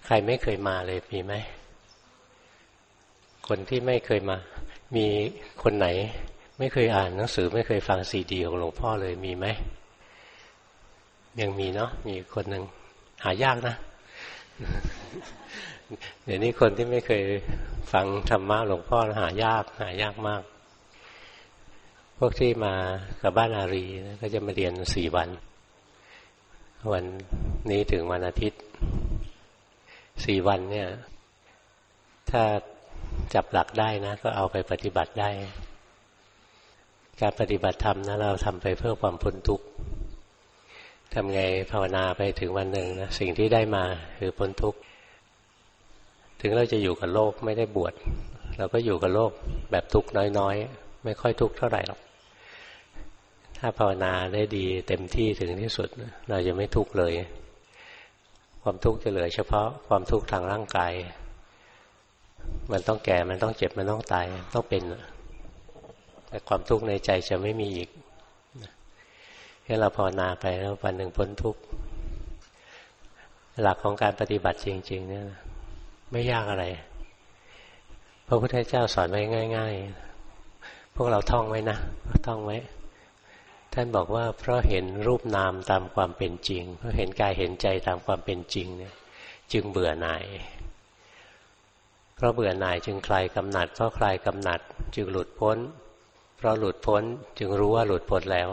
ใครไม่เคยมาเลยมีไหมคนที่ไม่เคยมามีคนไหนไม่เคยอ่านหนังสือไม่เคยฟังซีดีของหลวงพ่อเลยมีไหมยังมีเนาะมีคนหนึ่งหายากนะเดี๋ยวนี้คนที่ไม่เคยฟังธรรมะหลวงพ่อหายากมากพวกที่มากับบ้านอารีก็จะมาเรียน4 วันวันนี้ถึงวันอาทิตย์4 วันเนี่ยถ้าจับหลักได้นะก็เอาไปปฏิบัติได้การปฏิบัติธรรมนะเราทำไปเพื่อความพ้นทุกข์ทำไงภาวนาไปถึงวันหนึ่งนะสิ่งที่ได้มาคือพ้นทุกข์ถึงเราจะอยู่กับโลกไม่ได้บวชเราก็อยู่กับโลกแบบทุกข์น้อยๆไม่ค่อยทุกข์เท่าไหร่หรอกถ้าภาวนาได้ดีเต็มที่ถึงที่สุดเราจะไม่ทุกข์เลยความทุกข์จะเหลือเฉพาะความทุกข์ทางร่างกายมันต้องแก่มันต้องเจ็บมันต้องตายต้องเป็นแต่ความทุกข์ในใจจะไม่มีอีกให้เราภาวนาไปแล้ววันหนึ่งพ้นทุกข์หลักของการปฏิบัติจริงๆเนี่ยไม่ยากอะไรพระพุทธเจ้าสอนไว้ง่ายๆพวกเราท่องไว้นะท่องไว้ท่านบอกว่าเพราะเห็นรูปนามตามความเป็นจริงเพราะเห็นกายเห็นใจตามความเป็นจริงเนี่ยจึงเบื่อหน่ายเพราะเบื่อหน่ายจึงคลายกำหนัดเพราะคลายกำหนัดจึงหลุดพ้นเพราะหลุดพ้นจึงรู้ว่าหลุดพ้นแล้ว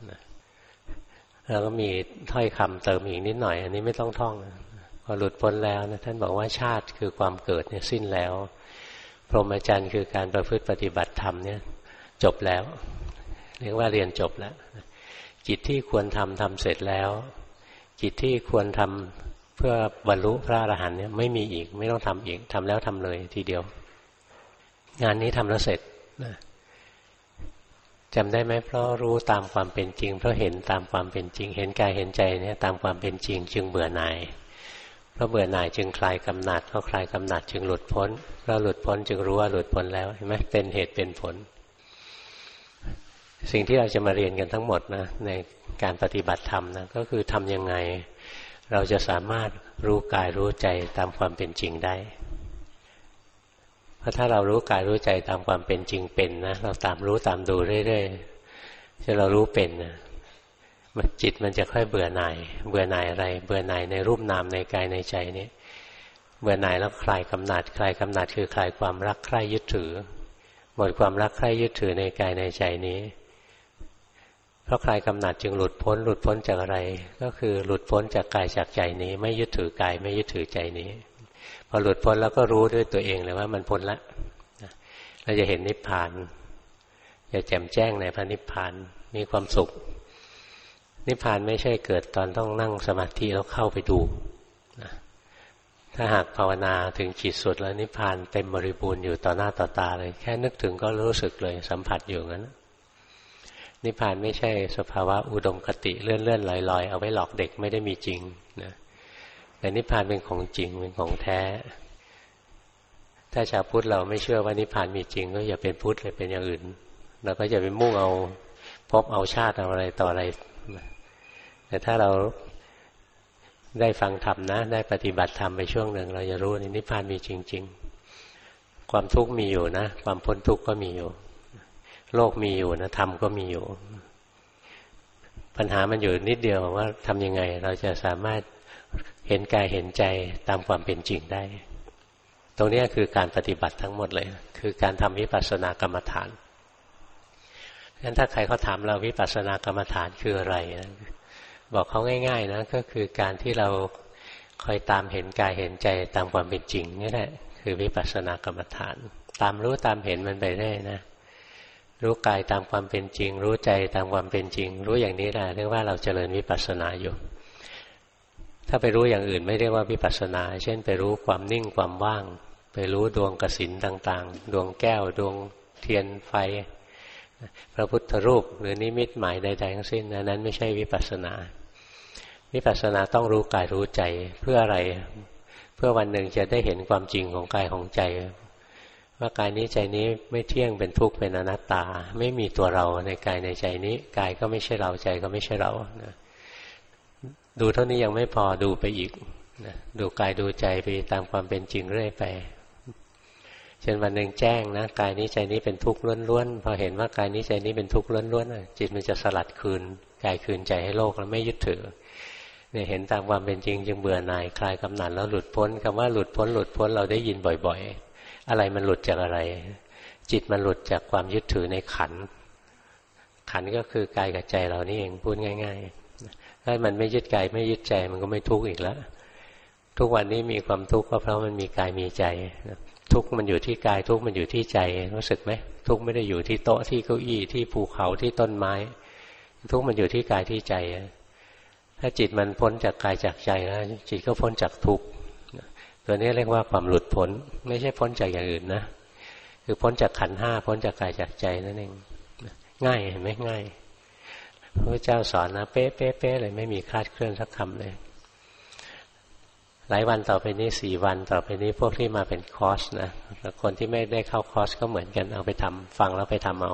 แล้วก็มีถ้อยคำเติมอีกนิดหน่อยอันนี้ไม่ต้องท่องพอหลุดพ้นแล้วนะท่านบอกว่าชาติคือความเกิดเนี่ยสิ้นแล้วพรหมจรรย์คือการประพฤติปฏิบัติธรรมเนี่ยจบแล้วเรียกว่าเรียนจบแล้วจิตที่ควรทำเสร็จแล้วจิตที่ควรทำเพื่อบรรลุพระอรหันต์เนี่ยไม่มีอีกไม่ต้องทำอีกทำแล้วทำเลยทีเดียวงานนี้ทำแล้วเสร็จนะจำได้ไหมเพราะรู้ตามความเป็นจริงเพราะเห็นตามความเป็นจริงเห็นกายเห็นใจเนี่ยตามความเป็นจริงจึงเบื่อหน่ายเพราะเบื่อหน่ายจึงคลายกำหนัดเพราะคลายกำหนัดจึงหลุดพ้นเพราะหลุดพ้นจึงรู้ว่าหลุดพ้นแล้วเห็นไหมเป็นเหตุเป็นผลสิ่งที่เราจะมาเรียนกันทั้งหมดนะในการปฏิบัติธรรมนะก็คือทำยังไงเราจะสามารถรู้กายรู้ใจตามความเป็นจริงได้เพราะถ้าเรารู้กายรู้ใจตามความเป็นจริงเป็นนะเราตามรู้ตามดูเรื่อยๆถ้าเรารู้เป็นนะจิตมันจะค่อยเบื่อหน่ายเบื่อหน่ายอะไรเบื่อหน่ายในรูปนามในกายในใจนี้เบื่อหน่ายแล้วคลายกำหนัดคลายกำหนัดคือคลายความรักใคร่ยึดถือหมดความรักใคร่ยึดถือในกายในใจนี้เพราะคลายกำหนัดจึงหลุดพ้นจากอะไรก็คือหลุดพ้นจากกายจากใจนี้ไม่ยึดถือกายไม่ยึดถือใจนี้พอหลุดพ้นแล้วก็รู้ด้วยตัวเองเลยว่ามันพ้นละเราจะเห็นนิพพานจะแจ่มแจ้งในพระนิพพานมีความสุขนิพพานไม่ใช่เกิดตอนต้องนั่งสมาธิแล้วเข้าไปดูถ้าหากภาวนาถึงขีดสุดแล้วนิพพานเต็มบริบูรณ์อยู่ต่อหน้าต่อตาเลยแค่นึกถึงก็รู้สึกเลยสัมผัสอยู่งั้นนิพพานไม่ใช่สภาวะอุดมคติเลื่อนๆลอยๆเอาไว้หลอกเด็กไม่ได้มีจริงนะแต่นิพพานเป็นของจริงเป็นของแท้ถ้าชาวพุทธเราไม่เชื่อว่านิพพานมีจริงก็อย่าเป็นพุทธเลยเป็นอย่างอื่นเราก็จะไปมุ่งเอาพบเอาชาติเอาอะไรต่ออะไรแต่ถ้าเราได้ฟังธรรมนะได้ปฏิบัติธรรมไปช่วงหนึ่งเราจะรู้นิพพานมีจริงๆความทุกข์มีอยู่นะความพ้นทุกข์ก็มีอยู่โลกมีอยู่นะธรรมก็มีอยู่ปัญหามันอยู่นิดเดียวว่าทำยังไงเราจะสามารถเห็นกายเห็นใจตามความเป็นจริงได้ตรงนี้คือการปฏิบัติทั้งหมดเลยคือการทำวิปัสสนากรรมฐานงั้นถ้าใครเขาถามเราวิปัสสนากรรมฐานคืออะไรนะบอกเขาง่ายๆนะก็คือการที่เราคอยตามเห็นกายเห็นใจตามความเป็นจริงนี่แหละคือวิปัสสนากรรมฐานตามรู้ตามเห็นมันไปได้นะรู้กายตามความเป็นจริงรู้ใจตามความเป็นจริงรู้อย่างนี้แหละเรียกว่าเราเจริญวิปัสสนาอยู่ถ้าไปรู้อย่างอื่นไม่เรียกว่าวิปัสสนาเช่นไปรู้ความนิ่งความว่างไปรู้ดวงกสิณต่างๆดวงแก้วดวงเทียนไฟพระพุทธรูปหรือนิมิตหมายใดๆทั้งสิ้นอันนั้นไม่ใช่วิปัสสนาวิปัสสนาต้องรู้กายรู้ใจเพื่ออะไรเพื่อวันหนึ่งจะได้เห็นความจริงของกายของใจว่ากายนี้ใจนี้ไม่เที่ยงเป็นทุกข์เป็นอนัตตาไม่มีตัวเราในกายในใจนี้กายก็ไม่ใช่เราใจก็ไม่ใช่เรานะดูเท่านี้ยังไม่พอดูไปอีกนะดูกายดูใจไปตามความเป็นจริงเรื่อยไปเช่นวันหนึ่งแจ้งนะกายนี้ใจนี้เป็นทุกข์ล้วนๆพอเห็นว่ากายนี้ใจนี้เป็นทุกข์ล้วนๆจิตมันจะสลัดคืนกายคืนใจให้โลกแล้วไม่ยึดถือเนี่ยเห็นตามความเป็นจริงจึงเบื่อหน่ายคลายกำหนัดแล้วหลุดพ้นคำว่าหลุดพ้นเราได้ยินบ่อยๆอะไรมันหลุดจากอะไรจิตมันหลุดจากความยึดถือในขันธ์ก็คือกายกับใจเรานี่เองพูดง่ายๆถ้ามันไม่ยึดกายไม่ยึดใจมันก็ไม่ทุกข์อีกแล้วทุกวันนี้มีความทุกข์ก็เพราะมันมีกายมีใจทุกข์มันอยู่ที่กายทุกข์มันอยู่ที่ใจรู้สึกไหมทุกข์ไม่ได้อยู่ที่โต๊ะที่เก้าอี้ที่ภูเขาที่ต้นไม้ทุกข์มันอยู่ที่กายที่ใจถ้าจิตมันพ้นจากกายจากใจแล้วจิตก็พ้นจากทุกข์ตัวนี้เรียกว่าความหลุดพ้นไม่ใช่พ้นจากอย่างอื่นนะคือพ้นจากขันธ์ห้าพ้นจากกายจากใจนั่นเองง่ายเห็นไหมง่ายพระเจ้าสอนนะเป๊ะเลยไม่มีคลาดเคลื่อนสักคำเลยหลายวันต่อไปนี้4 วันต่อไปนี้พวกที่มาเป็นคอร์สนะแล้วคนที่ไม่ได้เข้าคอร์สก็เหมือนกันเอาไปทำฟังแล้วไปทำเอา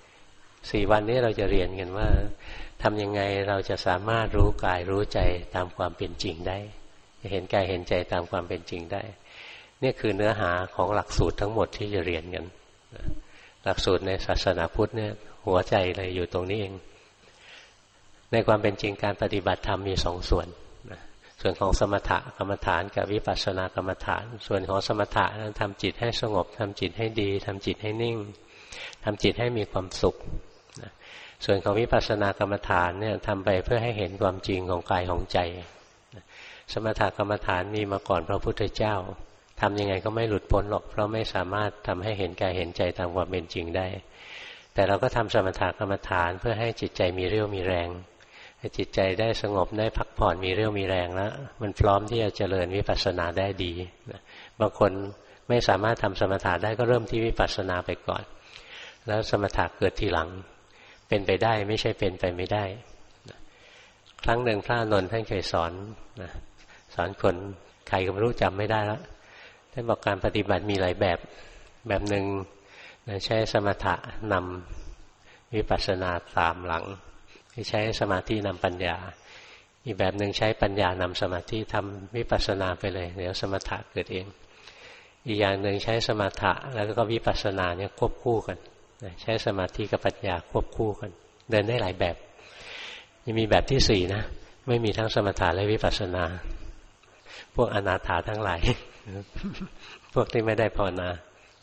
4 วันนี้เราจะเรียนกันว่าทำยังไงเราจะสามารถรู้กายรู้ใจตามความเป็นจริงได้เห็นกายเห็นใจตามความเป็นจริงได้นี่คือเนื้อหาของหลักสูตรทั้งหมดที่จะเรียนกันหลักสูตรในศาสนาพุทธเนี่ยหัวใจเลยอยู่ตรงนี้เองในความเป็นจริงการปฏิบัติธรรมมี2 ส่วนส่วนของสมถะกรรมฐานกับวิปัสสนากรรมฐานส่วนของสมถะนั้นทำจิตให้สงบทำจิตให้ดีทำจิตให้นิ่งทำจิตให้มีความสุขส่วนของวิปัสสนากรรมฐานเนี่ยทำไปเพื่อให้เห็นความจริงของกายของใจสมถกรรมฐานมีมาก่อนพระพุทธเจ้าทำยังไงก็ไม่หลุดพ้นหรอกเพราะไม่สามารถทำให้เห็นกายเห็นใจตามความเป็นจริงได้แต่เราก็ทำสมถกรรมฐานเพื่อให้จิตใจมีเรี่ยวมีแรงให้จิตใจได้สงบได้พักผ่อนมีเรี่ยวมีแรงแล้วมันพร้อมที่จะเจริญวิปัสสนาได้ดีบางคนไม่สามารถทำสมถะได้ก็เริ่มที่วิปัสสนาไปก่อนแล้วสมถะเกิดทีหลังเป็นไปได้ไม่ใช่เป็นไปไม่ได้ครั้งหนึ่งพระอานนท์ท่านเคยสอนคนใครก็ไม่รู้จำไม่ได้แล้วท่านบอกการปฏิบัติมีหลายแบบหนึ่งใช้สมถะนำวิปัสสนาตามหลังใช้สมาธินำปัญญาอีกแบบหนึ่งใช้ปัญญานำสมาธิทำวิปัสสนาไปเลยเดี๋ยวสมถะเกิดเองอีกอย่างหนึ่งใช้สมถะแล้วก็วิปัสสนาเนี่ยควบคู่กันใช้สมาธิกับปัญญาควบคู่กันเดินได้หลายแบบยังมีแบบที่4นะไม่มีทั้งสมถะและวิปัสสนาพวกอนาถาทั้งหลาย พวกที่ไม่ได้ภาวนา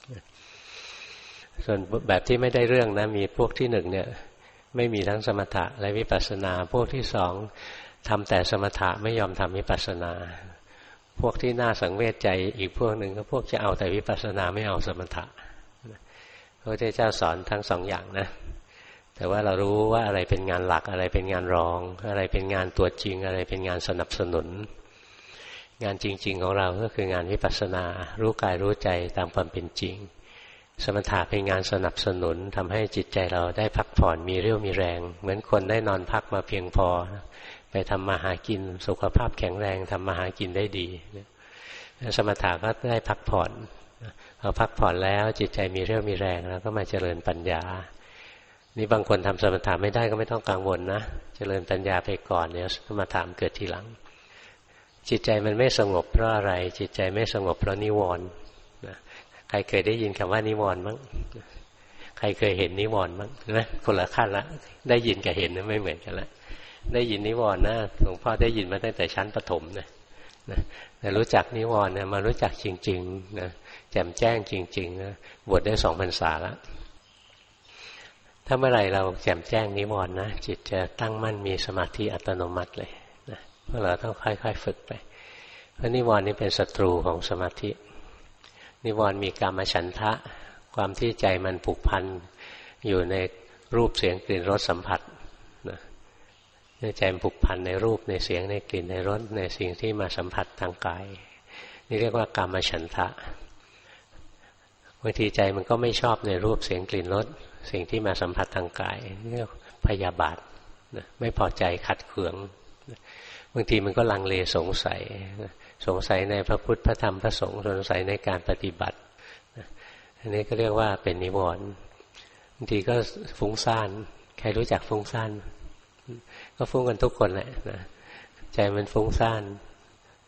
ส่วนแบบที่ไม่ได้เรื่องนะมีพวกที่1เนี่ยไม่มีทั้งสมถะและวิปัสสนาพวกที่2ทำแต่สมถะไม่ยอมทำวิปัสสนาพวกที่น่าสังเวชใจอีกพวกหนึ่งก็พวกจะเอาแต่วิปัสสนาไม่เอาสมถะพระพุทธเจ้าสอนทั้ง2 อย่างนะแต่ว่าเรารู้ว่าอะไรเป็นงานหลักอะไรเป็นงานรองอะไรเป็นงานตัวจริงอะไรเป็นงานสนับสนุนงานจริงๆของเราก็คืองานวิปัสสนารู้กายรู้ใจตามความเป็นจริงสมถะเป็นงานสนับสนุนทำให้จิตใจเราได้พักผ่อนมีเรี่ยวมีแรงเหมือนคนได้นอนพักมาเพียงพอไปทำมาหากินสุขภาพแข็งแรงทำมาหากินได้ดีสมถะก็ได้พักผ่อนพอพักผ่อนแล้วจิตใจมีเรี่ยวมีแรงแล้วก็มาเจริญปัญญานี่บางคนทำสมถะไม่ได้ก็ไม่ต้องกังวลนะเจริญปัญญาไปก่อนเดี๋ยวสมถะเกิดทีหลังจิตใจมันไม่สงบเพราะอะไรจิตใจไม่สงบเพราะนิวรณ์ใครเคยได้ยินคำว่านิวรณ์มั้งใครเคยเห็นนิวรณ์มั้งนะคนละขั้นละได้ยินกับเห็นไม่เหมือนกันละได้ยินนิวรณ์นะหลวงพ่อได้ยินมาตั้งแต่ชั้นประถมนะแต่รู้จักนิวรณ์เนี่ยมารู้จักจริงๆนะแจ่มแจ้งจริงๆนะบวชได้2 พรรษาแล้วถ้าเมื่อไหร่เราแจ่มแจ้งนิวรณ์นะจิตจะตั้งมั่นมีสมาธิอัตโนมัติเลยนะเพราะเราต้องค่อยๆฝึกไปเพราะนิวรณ์นี่เป็นศัตรูของสมาธินิวรณ์มีกามฉันทะความที่ใจมันผูกพันอยู่ในรูปเสียงกลิ่นรสสัมผัสนะใจมันผูกพันในรูปในเสียงในกลิ่นในรสในสิ่งที่มาสัมผัสทางกายนี่เรียกว่ากามฉันทะบางทีใจมันก็ไม่ชอบในรูปเสียงกลิ่นรสสิ่งที่มาสัมผัสทางกายเรียกพยาบาทนะไม่พอใจขัดเคืองบางทีมันก็ลังเลสงสัยในพระพุทธพระธรรมพระสงฆ์สงสัยในการปฏิบัติอันนี้ก็เรียกว่าเป็นนิวรณ์บางทีก็ฟุ้งซ่านใครรู้จักฟุ้งซ่านก็ฟุ้งกันทุกคนแหละนะใจมันฟุ้งซ่าน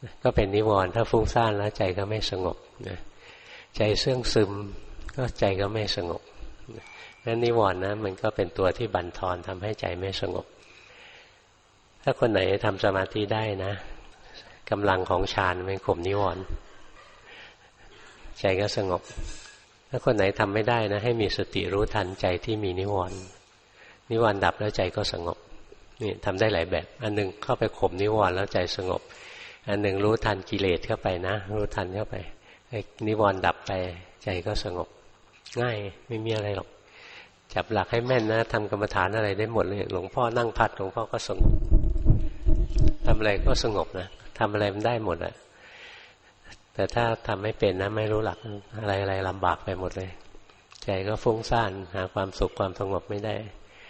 ก็เป็นนิวรณ์ถ้าฟุ้งซ่านแล้วใจก็ไม่สงบนะใจเสื่องซึมก็ใจก็ไม่สงบนั้นนิวรณ์นะมันก็เป็นตัวที่บั่นทอนทำให้ใจไม่สงบถ้าคนไหนทำสมาธิได้นะกำลังของฌานมันข่มนิวรณ์ใจก็สงบถ้าคนไหนทำไม่ได้นะให้มีสติรู้ทันใจที่มีนิวรณ์นิวรณ์ดับแล้วใจก็สงบนี่ทำได้หลายแบบอันหนึ่งเข้าไปข่มนิวรณ์แล้วใจสงบอันหนึ่งรู้ทันกิเลสเข้าไปนะรู้ทันเข้าไปนิวรณ์ดับไปใจก็สงบง่ายไม่มีอะไรหรอกจับหลักให้แม่นนะทำกรรมฐานอะไรได้หมดเลยหลวงพ่อนั่งพัดหลวงพ่อก็สงบทำอะไรก็สงบนะทำอะไรมันได้หมดอะแต่ถ้าทำไม่เป็นนะไม่รู้หลักอะไรลำบากไปหมดเลยใจก็ฟุ้งซ่านหาความสุขความสงบไม่ได้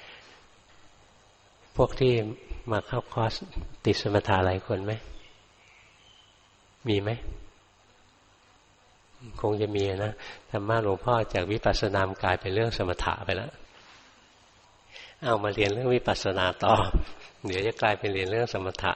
พวกที่มาเข้าคอร์สติดสมถะหลายคนไหมมีไหมคงจะมีนะธรรมะหลวงพ่อจากวิปัสสนามกลายเป็นเรื่องสมถะไปแล้วเอามาเรียนเรื่องวิปัสสนาต่อเดี๋ยวจะกลายเป็นเรียนเรื่องสมถะ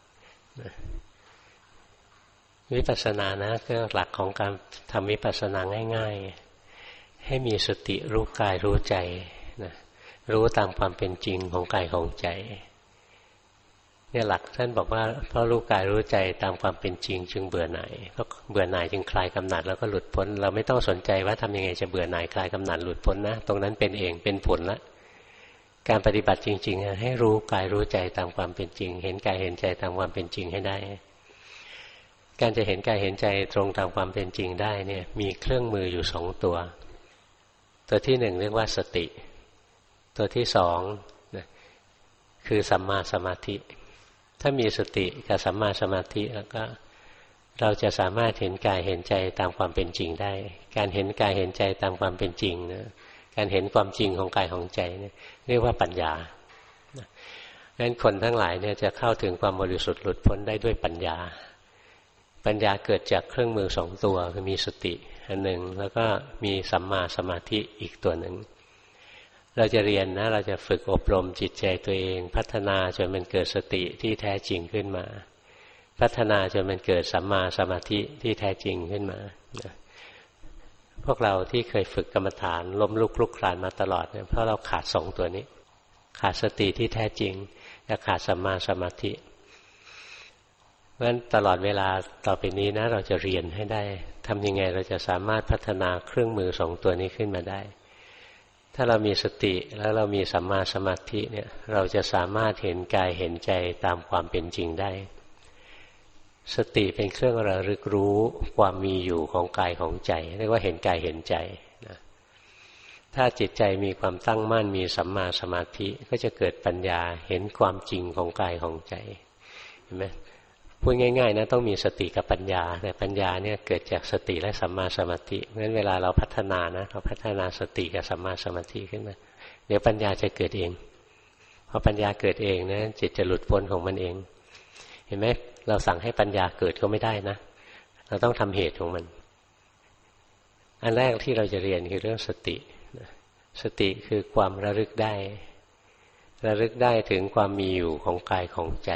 วิปัสสนานะก็หลักของการทำวิปัสสนาง่ายๆให้มีสติรู้กายรู้ใจนะรู้ตามความเป็นจริงของกายของใจเนี่ยหลักท่านบอกว่าเพราะรู้กายรู้ใจตามความเป็นจริงจึงเบื่อหน่ายเพราะเบื่อหน่ายจึงคลายกำหนัดแล้วก็หลุดพ้นเราไม่ต้องสนใจว่าทำยังไงจะเบื่อหน่ายคลายกำหนัดหลุดพ้นนะตรงนั้นเป็นเองเป็นผลละการปฏิบัติจริงๆให้รู้กายรู้ใจตามความเป็นจริงเห็นกายเห็นใจตามความเป็นจริงให้ได้การจะเห็นกายเห็นใจตรงตามความเป็นจริงได้เนี่ยมีเครื่องมืออยู่2ตัวที่หนึ่งเรียกว่าสติตัวที่สองคือสัมมาสมาธิถ้ามีสติกับสัมมาสมาธิแล้วก็เราจะสามารถเห็นกายเห็นใจตามความเป็นจริงได้การเห็นกายเห็นใจตามความเป็นจริงนะการเห็นความจริงของกายของใจเนี่ยเรียกว่าปัญญางั้นคนทั้งหลายเนี่ยจะเข้าถึงความบริสุทธิ์หลุดพ้นได้ด้วยปัญญาปัญญาเกิดจากเครื่องมือ2ตัวคือมีสติอันหนึ่งแล้วก็มีสัมมาสมาธิอีกตัวหนึ่งเราจะเรียนนะเราจะฝึกอบรมจิตใจตัวเองพัฒนาจนมันเกิดสติที่แท้จริงขึ้นมาพัฒนาจนมันเกิดสัมมาสมาธิที่แท้จริงขึ้นมาพวกเราที่เคยฝึกกรรมฐานล้มลุกคลุกคลานมาตลอดเนี่ยเพราะเราขาด2ตัวนี้ขาดสติที่แท้จริงและขาดสัมมาสมาธิเพราะฉะนั้นตลอดเวลาต่อไปนี้นะเราจะเรียนให้ได้ทำยังไงเราจะสามารถพัฒนาเครื่องมือ2ตัวนี้ขึ้นมาได้ถ้าเรามีสติแล้วเรามีสัมมาสมาธิเนี่ยเราจะสามารถเห็นกายเห็นใจตามความเป็นจริงได้สติเป็นเครื่องระลึกรู้ความมีอยู่ของกายของใจเรียกว่าเห็นกายเห็นใจนะถ้าจิตใจมีความตั้งมั่นมีสัมมาสมาธิก็จะเกิดปัญญาเห็นความจริงของกายของใจเห็นไหมพูดง่ายๆนะต้องมีสติกับปัญญาแต่ปัญญาเนี่ยเกิดจากสติและสัมมาสมาธิเพราะฉะนั้นเวลาเราพัฒนานะเราพัฒนาสติกับสัมมาสมาธิขึ้นมาเดี๋ยวปัญญาจะเกิดเองพอปัญญาเกิดเองนะจิตจะหลุดพ้นของมันเองเห็นไหมเราสั่งให้ปัญญาเกิดก็ไม่ได้นะเราต้องทำเหตุของมันอันแรกที่เราจะเรียนคือเรื่องสติสติคือความระลึกได้ถึงความมีอยู่ของกายของใจ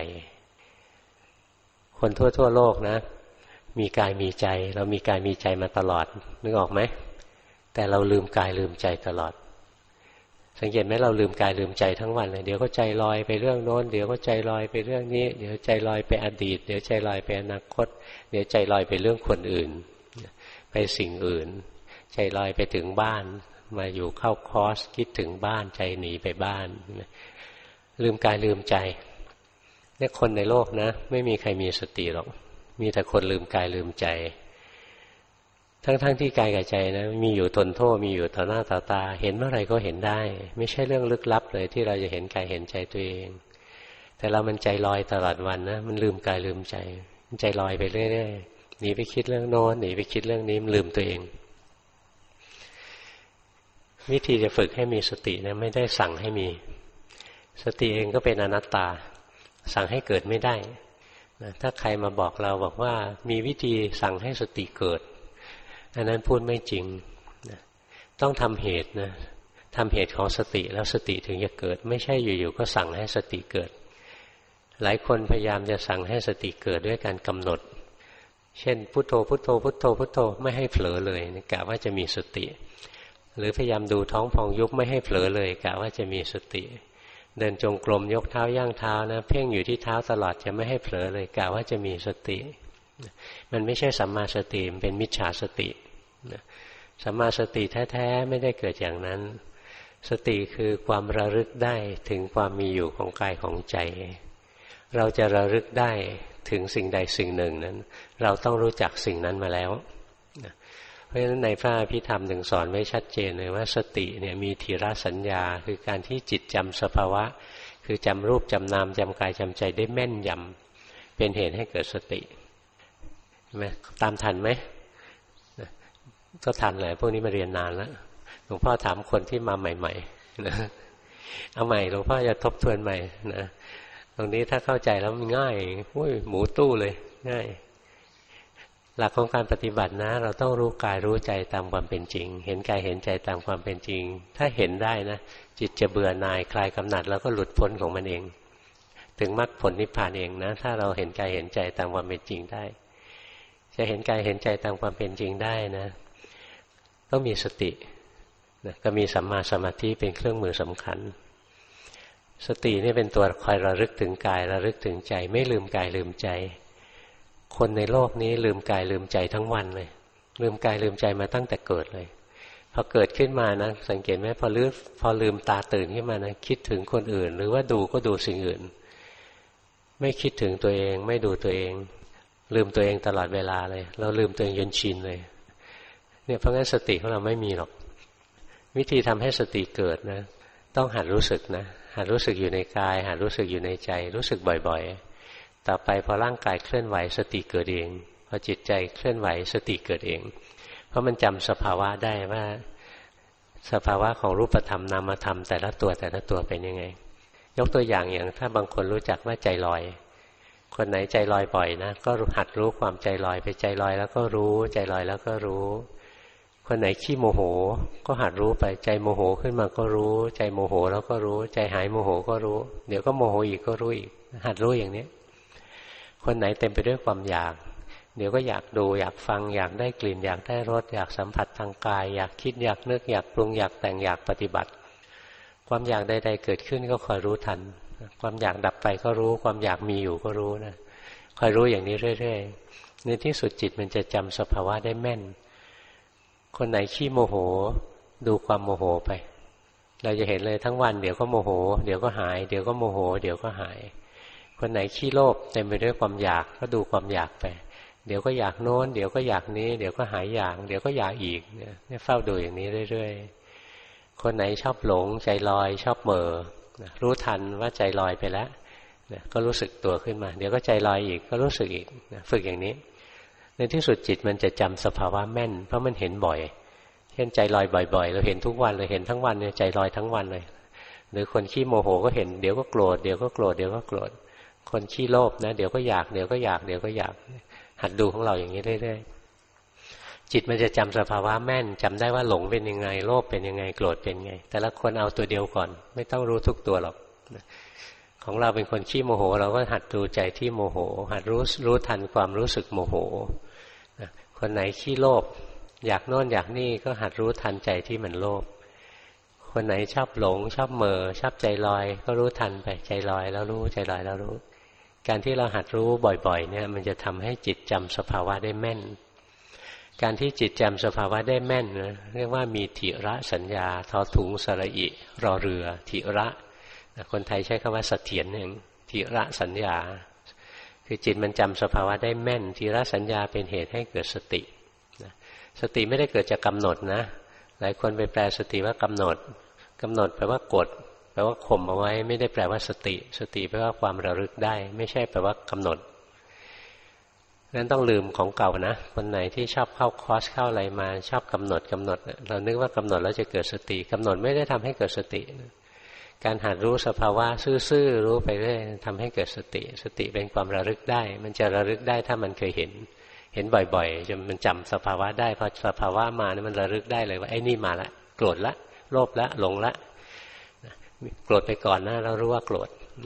คนทั่วโลกนะมีกายมีใจเรามีกายมีใจมาตลอดนึกออกไหมแต่เราลืมกายลืมใจตลอดสังเกตไหมเราลืมกายลืมใจทั้งวันเลยเดี๋ยวก็ใจลอยไปเรื่องโน้นเดี๋ยวก็ใจลอยไปเรื่องนี้เดี๋ยวใจลอยไปอดีตเดี๋ยวใจลอยไปอนาคตเดี๋ยวใจลอยไปเรื่องคนอื่นไปสิ่งอื่นใจลอยไปถึงบ้านมาอยู่เข้าคอร์สคิดถึงบ้านใจหนีไปบ้านลืมกายลืมใจเนี่ยคนในโลกนะไม่มีใครมีสติหรอกมีแต่คนลืมกายลืมใจทั้งที่กายกับใจนะมีอยู่ทนโทษมีอยู่ต่อหน้าต่อตาเห็นเมื่อไหร่ก็เห็นได้ไม่ใช่เรื่องลึกลับเลยที่เราจะเห็นกายเห็นใจตัวเองแต่เรามันใจลอยตลอดวันนะมันลืมกายลืมใจมันใจลอยไปเรื่อยๆหนีไปคิดเรื่องโน้นหนีไปคิดเรื่องนี้มันลืมตัวเองวิธีจะฝึกให้มีสตินะไม่ได้สั่งให้มีสติเองก็เป็นอนัตตาสั่งให้เกิดไม่ได้ถ้าใครมาบอกเราบอกว่ามีวิธีสั่งให้สติเกิดอันนั้นพูดไม่จริงต้องทำเหตุนะทำเหตุของสติแล้วสติถึงจะเกิดไม่ใช่อยู่ๆก็สั่งให้สติเกิดหลายคนพยายามจะสั่งให้สติเกิดด้วยการกำหนดเช่นพุทโธพุทโธพุทโธพุทโธไม่ให้เผลอเลยกะว่าจะมีสติหรือพยายามดูท้องพองยุบไม่ให้เผลอเลยกะว่าจะมีสติเดินจงกรมยกเท้าย่างเท้านะเพ่งอยู่ที่เท้าตลอดจะไม่ให้เผลอเลยกะว่าจะมีสติมันไม่ใช่สัมมาสติมันเป็นมิจฉาสติสัมมาสติแท้ๆไม่ได้เกิดอย่างนั้นสติคือความระลึกได้ถึงความมีอยู่ของกายของใจเราจะระลึกได้ถึงสิ่งใดสิ่งหนึ่งนั้นเราต้องรู้จักสิ่งนั้นมาแล้วเพราะฉะนั้นในพระอภิธรรมถึงสอนไว้ชัดเจนเลยว่าสติเนี่ยมีธีระสัญญาคือการที่จิตจำสภาวะคือจำรูปจำนามจำกายจำใจได้แม่นยำเป็นเหตุให้เกิดสติใช่ไหมตามทันไหมก็ทันเลยพวกนี้มาเรียนนานแล้วหลวงพ่อถามคนที่มาใหม่ๆนะเอาใหม่หลวงพ่อจะทบทวนใหม่นะตรงนี้ถ้าเข้าใจแล้วมันง่ายโอ้ยหมูตู้เลยง่ายหลักของการปฏิบัตินะเราต้องรู้กายรู้ใจตามความเป็นจริงเห็นกายเห็นใจตามความเป็นจริงถ้าเห็นได้นะจิตจะเบื่อหน่ายคลายกำหนัดแล้วก็หลุดพ้นของมันเองถึงมรรคผลนิพพานเองนะถ้าเราเห็นกายเห็นใจตามความเป็นจริงได้จะเห็นกายเห็นใจตามความเป็นจริงได้นะต้องมีสตินะก็มีสัมมาสมาธิเป็นเครื่องมือสำคัญสตินี่เป็นตัวคอยระลึกถึงกายระลึกถึงใจไม่ลืมกายลืมใจคนในโลกนี้ลืมกายลืมใจทั้งวันเลยลืมกายลืมใจมาตั้งแต่เกิดเลยพอเกิดขึ้นมานะสังเกตไหมพอลืมตาตื่นขึ้นมานะคิดถึงคนอื่นหรือว่าดูก็ดูสิ่งอื่นไม่คิดถึงตัวเองไม่ดูตัวเองลืมตัวเองตลอดเวลาเลยเราลืมตัวเองจนชินเลยเนี่ยเพราะงั้นสติของเราไม่มีหรอกวิธีทำให้สติเกิดนะต้องหัดรู้สึกนะหัดรู้สึกอยู่ในกายหัดรู้สึกอยู่ในใจรู้สึกบ่อยๆต่อไปพอร่างกายเคลื่อนไหวสติเกิดเองพอจิตใจเคลื่อนไหวสติเกิดเองเพราะมันจำสภาวะได้ว่าสภาวะของรูปธรรมนามธรรมแต่ละตัวเป็นยังไงยกตัวอย่างถ้าบางคนรู้จักว่าใจลอยคนไหนใจลอยบ่อยนะก็หัดรู้ความใจลอยไปใจลอยแล้วก็รู้ใจลอยแล้วก็รู้คนไหนขี้โมโหก็หัดรู้ไปใจโมโหขึ้นมาก็รู้ใจโมโหแล้วก็รู้ใจหายโมโหก็รู้เดี๋ยวก็โมโหอีกก็รู้อีกหัดรู้อย่างนี้คนไหนเต็มไปด้วยความอยากเดี๋ยวก็อยากดูอยากฟังอยากได้กลิ่นอยากได้รสอยากสัมผัสทางกายอยากคิดอยากนึกอยากปรุงอยากแต่งอยากปฏิบัติความอยากใดๆเกิดขึ้นก็คอยรู้ทันความอยากดับไปก็รู้ความอยากมีอยู่ก็รู้นะคอยรู้อย่างนี้เรื่อยๆในที่สุดจิตมันจะจำสภาวะได้แม่นคนไหนขี้โมโหดูความโมโหไปเราจะเห็นเลยทั้งวันเดี๋ยวก็โมโหเดี๋ยวก็หายเดี๋ยวก็โมโหเดี๋ยวก็หายคนไหนขี้โลภเต็มไปด้วยความอยากก็ดูความอยากไปเดี๋ยวก็อยากโน้นเดี๋ยวก็อยากนี้เดี๋ยวก็หายอยากเดี๋ยวก็อยากอีกเนี่ยเฝ้าดูอย่างนี้เรื่อยๆคนไหนชอบหลงใจลอยชอบเหม่อรู้ทันว่าใจลอยไปแล้วก็รู้สึกตัวขึ้นมาเดี๋ยวก็ใจลอยอีกก็รู้สึกอีกฝึกอย่างนี้ในที่สุดจิตมันจะจำสภาวะแม่นเพราะมันเห็นบ่อยเช่นใจลอยบ่อยๆเราเห็นทุกวันเลยเห็นทั้งวันเนี่ยใจลอยทั้งวันเลยหรือคนขี้โมโหก็เห็นเดี๋ยวก็โกรธเดี๋ยวก็โกรธเดี๋ยวก็โกรธคนขี้โลภนะเดี๋ยวก็อยากเดี๋ยวก็อยากเดี๋ยวก็อยากหัดดูของเราอย่างนี้เรื่อยๆจิตมันจะจำสภาวะแม่นจำได้ว่าหลงเป็นยังไงโลภเป็นยังไงโกรธเป็นยังไงแต่ละคนเอาตัวเดียวก่อนไม่ต้องรู้ทุกตัวหรอกของเราเป็นคนขี้โมโหเราก็หัดดูใจที่โมโหหัดรู้ทันความรู้สึกโมโหคนไหนขี้โลภอยากโน่นอยากนี่ก็หัดรู้ทันใจที่มันโลภคนไหนชอบหลงชอบเหม่อชอบใจลอยก็รู้ทันไปใจลอยแล้วรู้ใจลอยแล้วรู้การที่เราหัดรู้บ่อยๆเนี่ยมันจะทำให้จิตจำสภาวะได้แม่นการที่จิตจำสภาวะได้แม่นนะเรียกว่ามีถิระสัญญาทอถุงสระอิรอเรือถิระคนไทยใช้คำว่าเสถียรเองถิระสัญญาคือจิตมันจำสภาวะได้แม่นถิระสัญญาเป็นเหตุให้เกิดสติสติไม่ได้เกิดจากกำหนดนะหลายคนไปแปลสติว่ากำหนดแปลว่ากดแปลว่าข่มเอาไว้ไม่ได้แปลว่าสติแปลว่าความระลึกได้ไม่ใช่แปลว่ากำหนดนั้นต้องลืมของเก่านะคนไหนที่ชอบเข้าคอร์สเข้าอะไรมาชอบกำหนดเรานึกว่ากำหนดแล้วจะเกิดสติกำหนดไม่ได้ทำให้เกิดสติการหัดรู้สภาวะซื่อๆรู้ไปเรื่อยทำให้เกิดสติเป็นความระลึกได้มันจะระลึกได้ถ้ามันเคยเห็นบ่อยๆจนมันจำสภาวะได้พอสภาวะมาเนี่ยมันระลึกได้เลยว่าไอ้นี่มาละโกรธละโลภละหลงละโกรธไปก่อนนะเรารู้ว่าโกรธ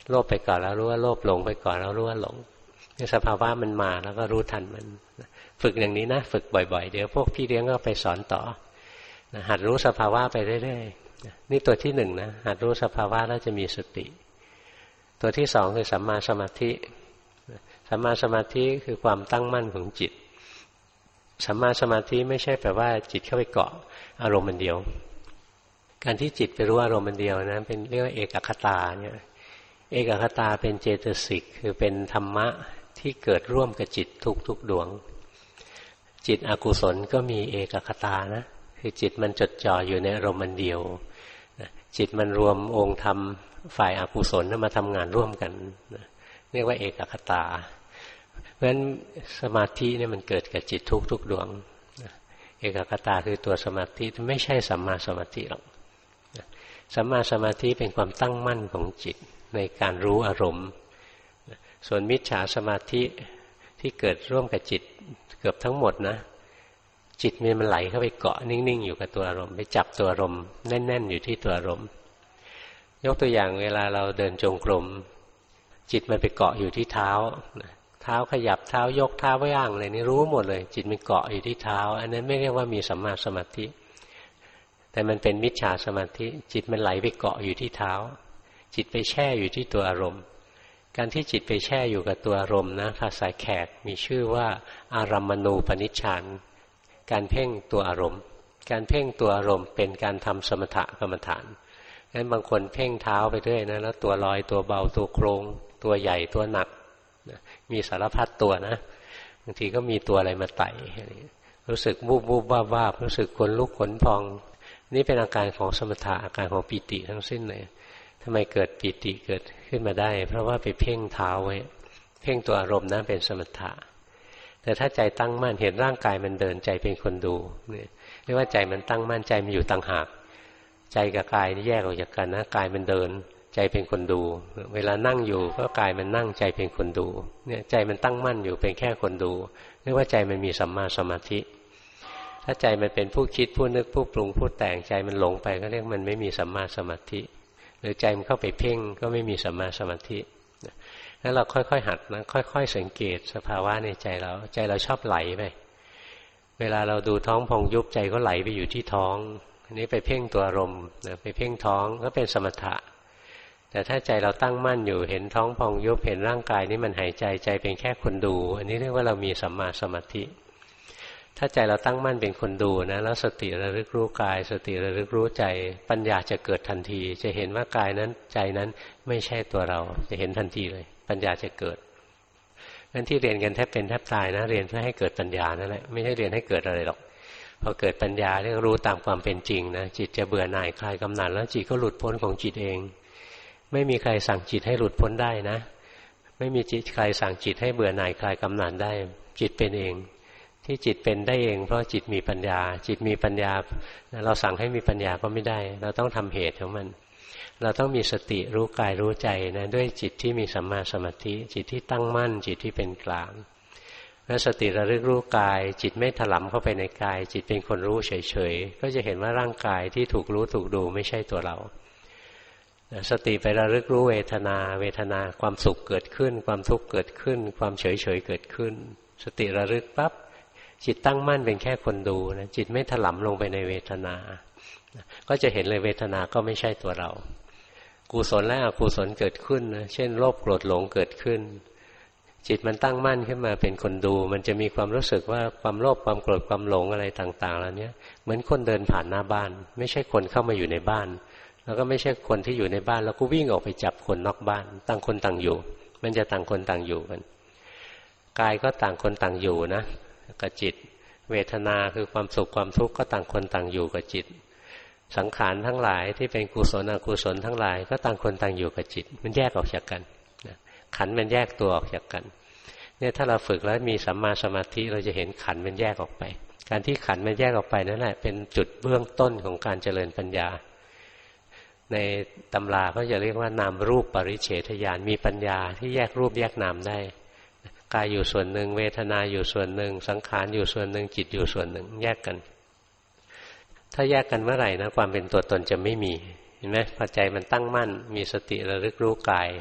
โลภไปก่อนแล้วรู้ว่าโลภหลงไปก่อนแล้วรู้ว่าหลงนี่สภาวะมันมาแล้วก็รู้ทันมันฝึกอย่างนี้นะฝึกบ่อยๆเดี๋ยวพวกพี่เลี้ยงก็ไปสอนต่อหัดรู้สภาวะไปเรื่อยๆนี่ตัวที่หนึ่งนะหัดรู้สภาวะแล้วจะมีสติตัวที่สองคือสัมมาสมาธิสัมมาสมาธิคือความตั้งมั่นของจิตสัมมาสมาธิไม่ใช่แปลว่าจิตเข้าไปเกาะอารมณ์มันเดียวการที่จิตไปรู้อารมณ์มันเดียวนะเป็นเรียกว่าเอกคตาเนี่ยเอกคตาเป็นเจตสิกคือเป็นธรรมะที่เกิดร่วมกับจิตทุกดวงจิตอกุศลก็มีเอกคตานะคือจิตมันจดจ่ออยู่ในอารมณ์มันเดียวจิตมันรวมองค์ธรรมฝ่ายอกุศลมาทำงานร่วมกันเรียกว่าเอกคตาเพราะฉะนั้นสมาธิเนี่ยมันเกิดกับจิตทุกดวงเอกคตาคือตัวสมาธิไม่ใช่สัมมาสมาธิหรอกสัมมาสมาธิเป็นความตั้งมั่นของจิตในการรู้อารมณ์ส่วนมิจฉาสมาธิที่เกิดร่วมกับจิตเกือบทั้งหมดนะจิตมันไหลเข้าไปเกาะนิ่งๆอยู่กับตัวอารมณ์ไปจับตัวอารมณ์แน่นๆอยู่ที่ตัวอารมณ์ยกตัวอย่างเวลาเราเดินจงกรมจิตมันไปเกาะอยู่ที่เท้าเท้าขยับเท้ายกเท้าย่างอะไรนี่รู้หมดเลยจิตมันเกาะอยู่ที่เท้าอันนั้นไม่เรียกว่ามีสัมมาสมาธิแต่มันเป็นมิจฉาสมาธิจิตมันไหลไปเกาะอยู่ที่เท้าจิตไปแช่อยู่ที่ตัวอารมณ์การที่จิตไปแช่อยู่กับตัวอารมณ์นะภาษาแขกมีชื่อว่าอารัมมณูปนิชฌานการเพ่งตัวอารมณ์การเพ่งตัวอารมณ์เป็นการทำสมถกรรมฐานงั้นบางคนเพ่งเท้าไปด้วยนะแล้วตัวลอยตัวเบาตัวโครงตัวใหญ่ตัวหนักมีสารพัดตัวนะบางทีก็มีตัวอะไรมาไต่รู้สึกวูบวูบวาบรู้สึกขนลุกขนพองนี่เป็นอาการของสมถะอาการของปิติทั้งสิ้นเลยทำไมเกิดปิติเกิดขึ้นมาได้เพราะว่าไปเพ่งเท้าไว้เพ่งตัวอารมณ์นั้นเป็นสมถะแต่ถ้าใจตั้งมั่นเห็นร่างกายมันเดินใจเป็นคนดูเนี่ยเรียกว่าใจมันตั้งมั่นใจมันอยู่ต่างหากใจกับกายนี่แยกออกจากกันนะกายมันเดินใจเป็นคนดูเวลานั่งอยู่ก็กายมันนั่งใจเป็นคนดูเนี่ยใจมันตั้งมั่นอยู่เป็นแค่คนดูเรียกว่าใจมันมีสัมมาสมาธิถ้าใจมันเป็นผู้คิดผู้นึกผู้ปรุงผู้แต่งใจมันหลงไปก็เรียกมันไม่มีสัมมาสมาธิหรือใจมันเข้าไปเพ่งก็ไม่มีสัมมาสมาธิแล้วเราค่อยๆหัดนะค่อยๆสังเกตสภาวะในใจเราชอบไหลไปเวลาเราดูท้องพองยุบใจก็ไหลไปอยู่ที่ท้องอันนี้ไปเพ่งตัวอารมณ์ไปเพ่งท้องก็เป็นสมถะแต่ถ้าใจเราตั้งมั่นอยู่เห็นท้องพองยุบเห็นร่างกายนี้มันหายใจใจเป็นแค่คนดูอันนี้เรียกว่าเรามีสัมมาสมาธิถ้าใจเราตั้งมั่นเป็นคนดูนะแล้วสติระลึกรู้กายสติระลึกรู้ใจปัญญาจะเกิดทันทีจะเห็นว่ากายนั้นใจนั้นไม่ใช่ตัวเราจะเห็นทันทีเลยปัญญาจะเกิดงั้นที่เรียนกันแทบเป็นแทบตายนะเรียนเพื่อให้เกิดปัญญานั่นแหละไม่ใช่เรียนให้เกิดอะไรหรอกพอเกิดปัญญาเรียกรู้ตามความเป็นจริงนะจิตจะเบื่อหน่ายคลายกำหนัดแล้วจิตก็หลุดพ้นของจิตเองไม่มีใครสั่งจิตให้หลุดพ้นได้นะไม่มีจิตใครสั่งจิตให้เบื่อหน่ายคลายกำหนัดได้จิตเป็นเองที่จิตเป็นได้เองเพราะจิตมีปัญญาจิตมีปัญญาเราสั่งให้มีปัญญาก็ไม่ได้เราต้องทำเหตุของมันเราต้องมีสติรู้กายรู้ใจนะด้วยจิตที่มีสัมมาสมาธิจิตที่ตั้งมั่นจิตที่เป็นกลางแล้วสติระลึกรู้กายจิตไม่ถลำเข้าไปในกายจิตเป็นคนรู้เฉยๆก็จะเห็นว่าร่างกายที่ถูกรู้ถูกดูไม่ใช่ตัวเราสติไประลึกรู้เวทนาความสุขเกิดขึ้นความทุกข์เกิดขึ้นความเฉยๆเกิดขึ้นสติระลึกปั๊บจิตตั้งมั่นเป็นแค่คนดูนะจิตไม่ถลำลงไปในเวทนาก็จะเห็นเลยเวทนาก็ไม่ใช่ตัวเรากุศลและอกุศลเกิดขึ้นนะเช่นโลภโกรธหลงเกิดขึ้นจิตมันตั้งมั่นขึ้นมาเป็นคนดูมันจะมีความรู้สึกว่าความโลภความโกรธความหลงอะไรต่างๆเหล่านี้เหมือนคนเดินผ่านหน้าบ้านไม่ใช่คนเข้ามาอยู่ในบ้านแล้วก็ไม่ใช่คนที่อยู่ในบ้านแล้วก็วิ่งออกไปจับคนนอกบ้านต่างคนต่างอยู่มันจะต่างคนต่างอยู่กันกายก็ต่างคนต่างอยู่นะกับจิตเวทนาคือความสุขความทุกข์ก็ต่างคนต่างอยู่กับจิตสังขารทั้งหลายที่เป็นกุศลอกุศลทั้งหลายก็ต่างคนต่างอยู่กับจิตมันแยกออกจากกันขันธ์มันแยกตัวออกจากกันเนี่ยถ้าเราฝึกแล้วมีสัมมาสมาธิเราจะเห็นขันธ์มันแยกออกไปการที่ขันธ์มันแยกออกไปนั่นแหละเป็นจุดเบื้องต้นของการเจริญปัญญาในตำราก็จะเรียกว่านามรูปปริเฉทญาณมีปัญญาที่แยกรูปแยกนามได้กายอยู่ส่วนหนึ่งเวทนาอยู่ส่วนหนึ่งสังขารอยู่ส่วนหนึ่งจิตอยู่ส่วนหนึ่งแยกกันถ้าแยกกันเมื่อไหร่นะความเป็นตัวตนจะไม่มีเห็นไหมพอใจมันตั้งมั่นมีสติระลึกรู้กาย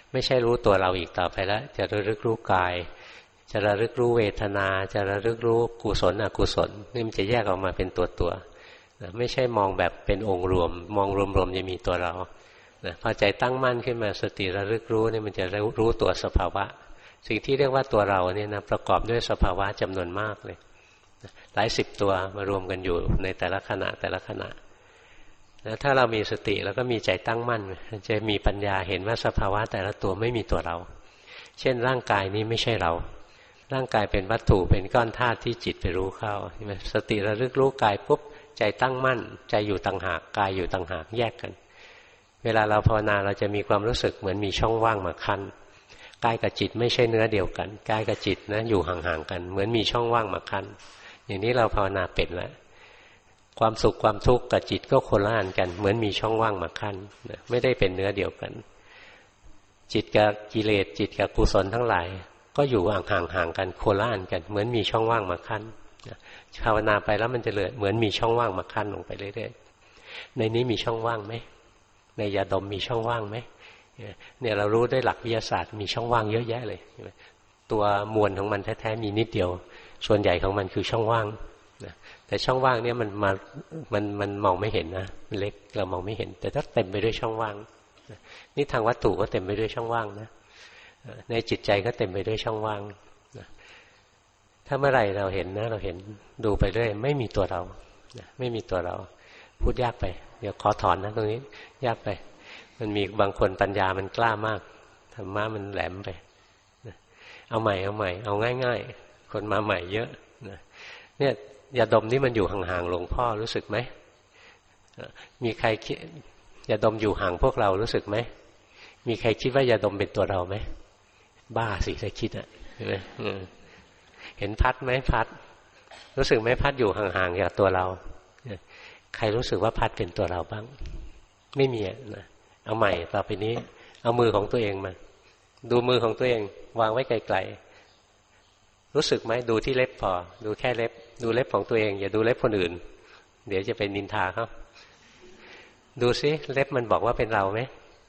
ไม่ใช่รู้ตัวเราอีกต่อไปแล้วจะระลึกรู้กายจะระลึกรู้เวทนาจะระลึกรู้กุศลอกุศลนี่มันจะแยกออกมาเป็นตัวไม่ใช่มองแบบเป็นองค์รวมมองรวมๆจะมีตัวเราพอใจตั้งมั่นขึ้นมาสติระลึกรู้นี่มันจะรู้ตัวสภาวะสิ่งที่เรียกว่าตัวเราเนี่ยนะประกอบด้วยสภาวะจำนวนมากเลยหลายสิบตัวมารวมกันอยู่ในแต่ละขณะแล้วถ้าเรามีสติแล้วก็มีใจตั้งมั่นจะมีปัญญาเห็นว่าสภาวะแต่ละตัวไม่มีตัวเราเช่นร่างกายนี้ไม่ใช่เราร่างกายเป็นวัตถุเป็นก้อนธาตุที่จิตไปรู้เข้าใช่ไหมสติระลึกรู้กายปุ๊บใจตั้งมั่นใจอยู่ต่างหากกายอยู่ต่างหากแยกกันเวลาเราภาวนาเราจะมีความรู้สึกเหมือนมีช่องว่างมาขั้นกายกับจิตไม่ใช่เนื้อเดียวกันกายกับจิตนะอยู่ห่างๆกันเหมือนมีช่องว่างมาขั้นอย่างนี้เราภาวนาเป็นแล้วความสุขความทุกข์กับจิตก็คนละอันกันเหมือนมีช่องว่างมาขั้นไม่ได้เป็นเนื้อเดียวกันจิตกับกิเลสจิตกับกุศลทั้งหลายก็อยู่ห่างๆกันคนละอันกันเหมือนมีช่องว่างมาขั้นภาวนาไปแล้วมันจะเหมือนมีช่องว่างมาขั้นลงไปเรื่อยๆในนี้มีช่องว่างไหมในยาดมมีช่องว่างไหมเนี่ยเรารู้ด้วยหลักวิทยาศาสตร์มีช่องว่างเยอะแยะเลยตัวมวลของมันแท้ๆมีนิดเดียวส่วนใหญ่ของมันคือช่องว่างแต่ช่องว่างเนี่ยมันมองไม่เห็นนะมันเล็กเรามองไม่เห็นแต่ถ้าเต็มไปด้วยช่องว่างนี่ทางวัตถุก็เต็มไปด้วยช่องว่างนะในจิตใจก็เต็มไปด้วยช่องว่างถ้าเมื่อไหร่เราเห็นนะเราเห็นดูไปเรื่อยไม่มีตัวเราไม่มีตัวเราพูดยากไปเดี๋ยวขอถอนนะตรงนี้ยากไปมันมีบางคนปัญญามันกล้ามากธรรมะมันแหลมไปเอาใหม่เอาง่ายๆคนมาใหม่เยอะเนี่ยยาดมนี่มันอยู่ห่างๆหลวงพ่อรู้สึกไหมมีใครคิดยาดมอยู่ห่างพวกเรารู้สึกไหมมีใครคิดว่ายาดมเป็นตัวเราไหมบ้าสิถ้าคิดอ่ะเห็นไหมเห็นพัดไหมพัดรู้สึกไหมพัดอยู่ห่างๆจากตัวเราใครรู้สึกว่าพัดเป็นตัวเราบ้างไม่มีนะเอาใหม่ต่อไปนี้เอามือของตัวเองมาดูมือของตัวเองวางไว้ไกลๆรู้สึกไหมดูที่เล็บพอดูแค่เล็บดูเล็บของตัวเองอย่าดูเล็บคนอื่นเดี๋ยวจะเป็นนินทาเขาดูซิเล็บมันบอกว่าเป็นเราไหม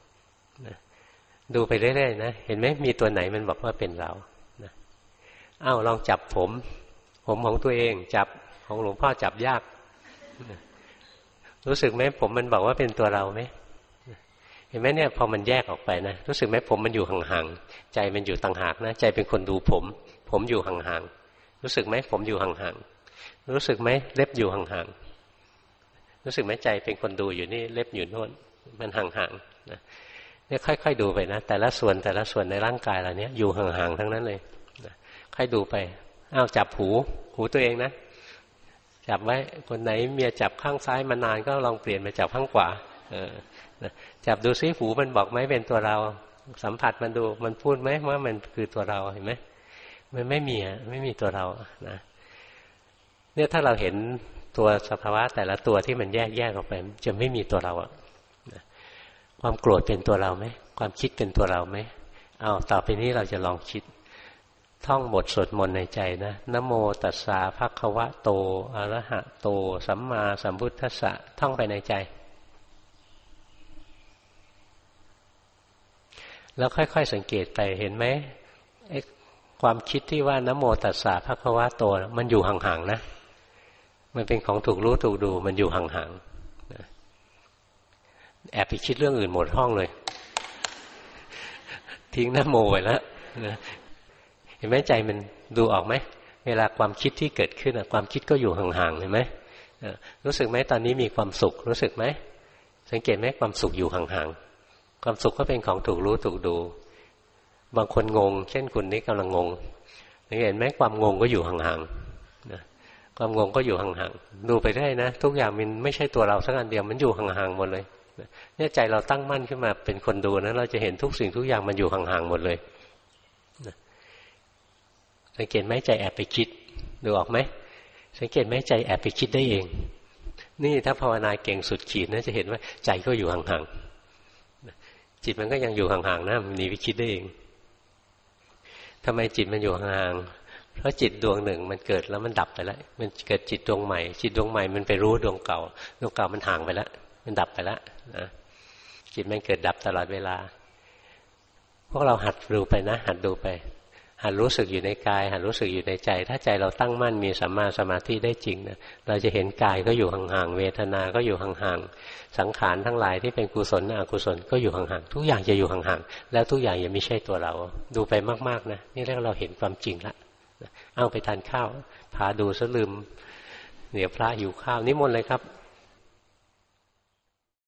ดูไปเรื่อยๆนะเห็นไหมมีตัวไหนมันบอกว่าเป็นเราอ้าวลองจับผมของตัวเองจับของหลวงพ่อจับยากรู้สึกไหมผมมันบอกว่าเป็นตัวเราไหมเห็นไหมเนี่ยพอมันแยกออกไปนะรู้สึกไหมผมมันอยู่ห่างๆใจมันอยู่ต่างหากนะใจเป็นคนดูผมอยู่ห่างๆรู้สึกไหมผมอยู่ห่างๆรู้สึกไหมเล็บอยู่ห่างๆรู้สึกไหมใจเป็นคนดูอยู่นี่เล็บอยู่โน่นมันห่างๆนะเนี่ยค่อยๆดูไปนะแต่ละส่วนในร่างกายเราเนี้ยอยู่ห่างๆทั้งนั้นเลยค่อยดูไปอ้าวจับหูตัวเองนะจับไว้คนไหนเมียจับข้างซ้ายมานานก็ลองเปลี่ยนมาจับข้างขวาจับดูซิหูมันบอกไหมเป็นตัวเราสัมผัสมันดูมันพูดไหมว่ามันคือตัวเราเห็นไหมมันไม่มีตัวเรานะเนี่ยถ้าเราเห็นตัวสภาวะแต่ละตัวที่มันแยกออกไปจะไม่มีตัวเราอ่ะความโกรธเป็นตัวเราไหมความคิดเป็นตัวเราไหมเอาต่อไปนี้เราจะลองคิดท่องบทสวดมนต์ในใจนะนะโมตัสสะภะคะวะโตอะระหะโตสัมมาสัมพุทธัสสะท่องไปในใจแล้วค่อยๆสังเกตไปเห็นไหมความคิดที่ว่านะโมตัสสะภะคะวะโตมันอยู่ห่างๆนะมันเป็นของถูกรู้ถูกดูมันอยู่ห่างๆแอบไปคิดเรื่องอื่นหมดห้องเลยทิ้งนะโมไปแล้วเห็นไหมใจมันดูออกไหมเวลาความคิดที่เกิดขึ้นความคิดก็อยู่ห่างๆเห็นไหมรู้สึกไหมตอนนี้มีความสุขรู้สึกไหมสังเกตไหมความสุขอยู่ห่างๆความสุขก็เป็นของถูกรู้ถูกดูบางคนงงเช่นคุณนี้กำลังงงเห็นไหมความงงก็อยู่ห่างๆความงงก็อยู่ห่างๆดูไปได้นะทุกอย่างมันไม่ใช่ตัวเราสักอันเดียวมันอยู่ห่างๆหมดเลยเนี่ยใจเราตั้งมั่นขึ้นมาเป็นคนดูนะเราจะเห็นทุกสิ่งทุกอย่างมันอยู่ห่างๆหมดเลยสังเกตไหมใจแอบไปคิดดูออกไหมสังเกตไหมใจแอบไปคิดได้เองนี่ถ้าภาวนาเก่งสุดขีดนะจะเห็นว่าใจก็อยู่ห่างๆจิตมันก็ยังอยู่ห่างๆนะมันหนีไปคิดได้เองทำไมจิตมันอยู่ห่างๆเพราะจิตดวงหนึ่งมันเกิดแล้วมันดับไปแล้วมันเกิดจิตดวงใหม่จิตดวงใหม่มันไปรู้ดวงเก่ามันห่างไปแล้วมันดับไปแล้วนะจิตมันเกิดดับตลอดเวลาพวกเราหัดดูไปนะหัดดูไปหัดรู้สึกอยู่ในกายหัดรู้สึกอยู่ในใจถ้าใจเราตั้งมั่นมีสัมมาสมาธิได้จริงนะเราจะเห็นกายก็อยู่ห่างๆเวทนาก็อยู่ห่างๆสังขารทั้งหลายที่เป็นกุศลอกุศลก็อยู่ห่างๆทุกอย่างจะอยู่ห่างๆแล้วทุกอย่างยังไม่ใช่ตัวเราดูไปมากๆนะนี่เรียกเราเห็นความจริงละเอาไปทานข้าวพาดูซะลืมเดี๋ยวพระหิวข้าวนิมนต์เลยครับ